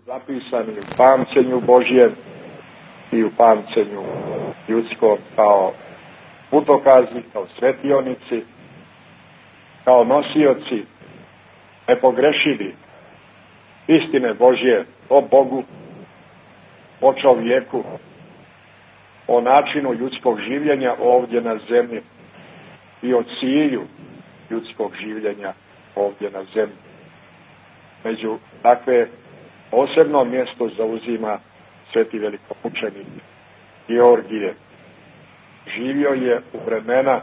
zapisani u pamćenju Božjem i u pamćenju ljudskom kao putokazi, kao svetionici, kao nosioci nepogrešivi istine Božje o Bogu, o čovjeku, o načinu ljudskog življenja ovdje na zemlji i o cilju ljudskog življenja ovdje na zemlji. Među takve posebno mjesto zauzima sveti velikomučenik Georgije. Živio je u vremena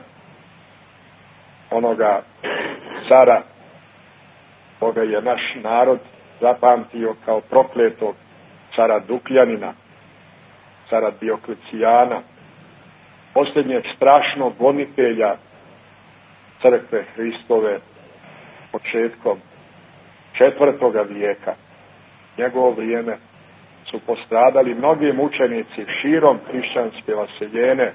onoga cara koga je naš narod zapamtio kao prokletog cara Dukljanina, cara Dioklecijana, posljednjeg strašnog gonitelja crkve Hristove početkom 4. vijeka. Njegovo vrijeme su postradali mnogi mučenici širom hrišćanske vaseljene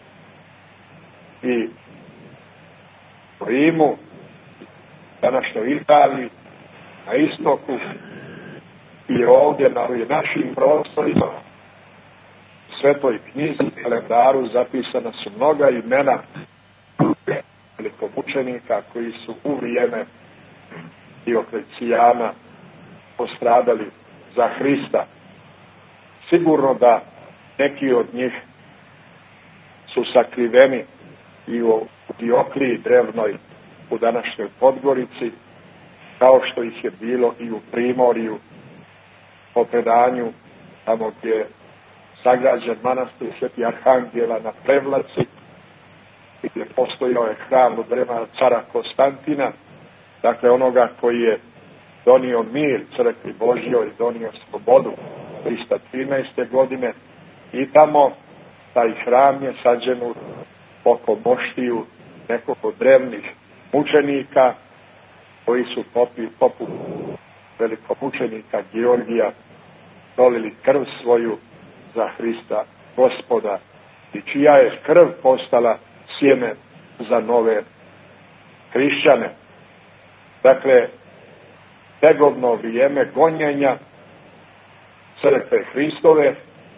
i u Rimu, današnjoj Italiji, na istoku i ovdje na našim prostorima. U Svetoj knjizi i kalendaru zapisana su mnoga imena velikomučenika koji su u vrijeme Dioklecijana postradali za Hrista. Sigurno da neki od njih su sakriveni i u Diokliji drevnoj u današnjoj Podgorici, kao što ih je bilo i u Primorju, po predanju tamo gdje je sagrađen manastir Sveti Arhangela na Prevlaci, gdje postojao je hram od vremena cara Konstantina, dakle onoga koji je donio mir crkvi Božjoj i donio slobodu 313. godine, i tamo taj hram je sađen oko moštiju nekoliko drevnih mučenika koji su poput velikomučenika Georgija dolili krv svoju za Hrista Gospoda i čija je krv postala sjeme za nove hrišćane. Dakle, tegovno vrijeme gonjenja crkve Hristove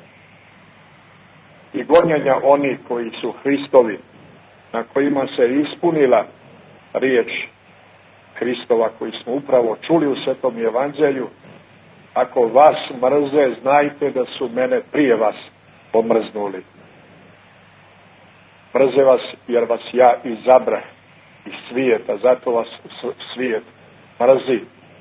i gonjenja onih koji su Hristovi, na kojima se ispunila riječ Hristova koju smo upravo čuli u Svetom Evanđelju: ako vas mrze, znajte da su mene prije vas pomrznuli. Mrze vas jer vas ja izabrah iz svijeta, zato vas svijet mrzi.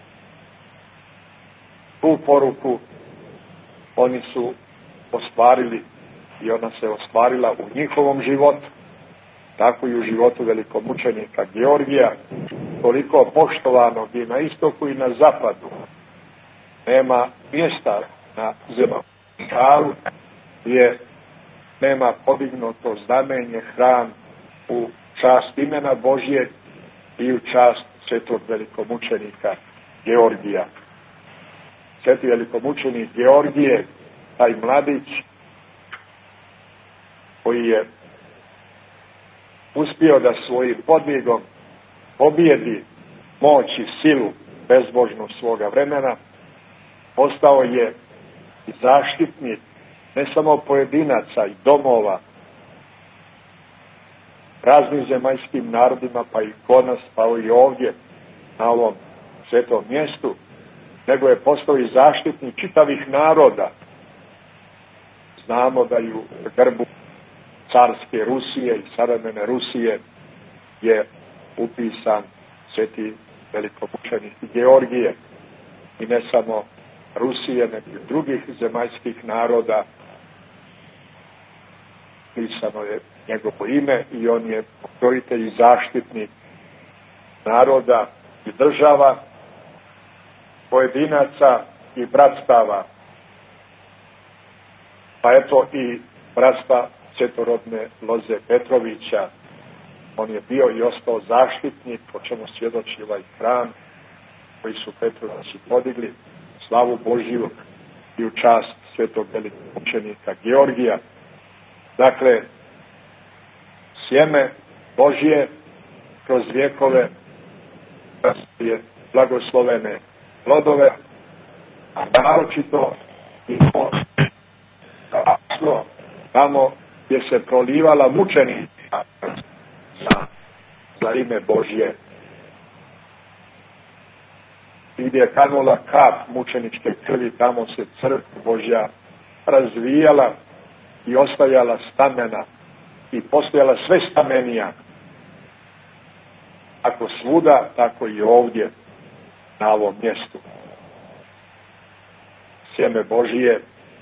Tu poruku oni su ostvarili i ona se ostvarila u njihovom životu, tako i u životu velikomučenika Georgija, toliko poštovanog i na istoku i na zapadu. Nema mjesta na zemaljskom gdje nema podignuto znamenje, hram u čast imena Božje i u čast svetog velikomučenika Georgija. Sveti velikomučenik Georgije, taj mladić koji je uspio da svojim podvigom pobjedi moć i silu bezbožnu svoga vremena, postao je zaštitnik ne samo pojedinaca i domova, raznim zemaljskim narodima, pa i kod nas, pa i ovdje na ovom svetom mjestu, nego je postao i zaštitnik čitavih naroda. Znamo da i u grbu carske Rusije i savremene Rusije je upisan sveti velikomučenik Georgije, i ne samo Rusije, nego i drugih zemaljskih naroda. Pisano je njegovo ime i on je pokrovitelj i zaštitnik naroda i država, pojedinaca i bratstava. Pa eto i bratstva svetorodne Loze Petrovića. On je bio i ostao zaštitnik, o čemu svjedoči ovaj hram koji su Petrovići podigli, slavu Božju i u čast svetog velikomučenika Georgija. Dakle, sjeme Božje kroz vjekove je blagoslovene plodove a naročito i tamo gdje se prolivala mučenika za ime Božje. I gdje je kanula kap mučeničke krvi, tamo se crkva Božja razvijala i ostajala stamena i postojala sve stamenija. Ako svuda, tako i ovdje, na ovom mjestu. Sjeme Božije,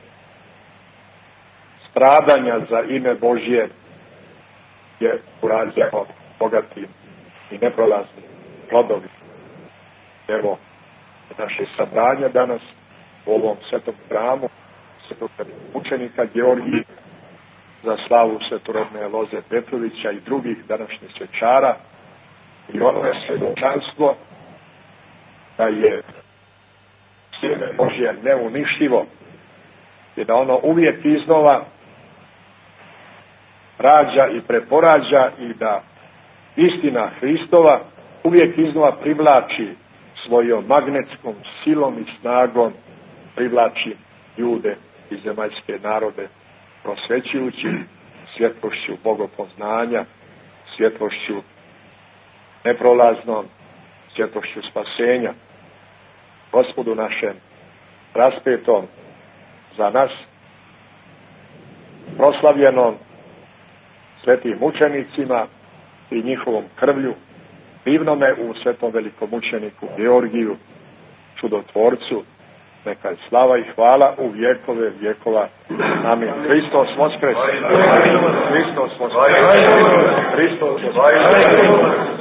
stradanja za ime Božje je urađeno bogatim i neprolaznim plodovima. Evo, naše sabranje danas u ovom svetom hramu svetog učenika Georgija za slavu svetorodne Loze Petrovića i drugih današnjih svečara, i ono je svjedočanstvo da je sjeme Božje neuništivo i da ono uvijek iznova rađa i preporađa i da istina Hristova uvijek iznova privlači svojom magnetskom silom i snagom, privlači ljude i zemaljske narode, prosvećujući svjetlošću bogopoznanja, svjetlošću neprolaznom, svjetlošću spasenja. Gospodu našem raspetom za nas, proslavljenom svetim mučenicima i njihovom krvlju, divnome u svetom velikomučeniku Georgiju, čudotvorcu, neka je slava i hvala u vjekove vjekova. Amin. Hristos voskres! Hristos voskres! Hristos voskres!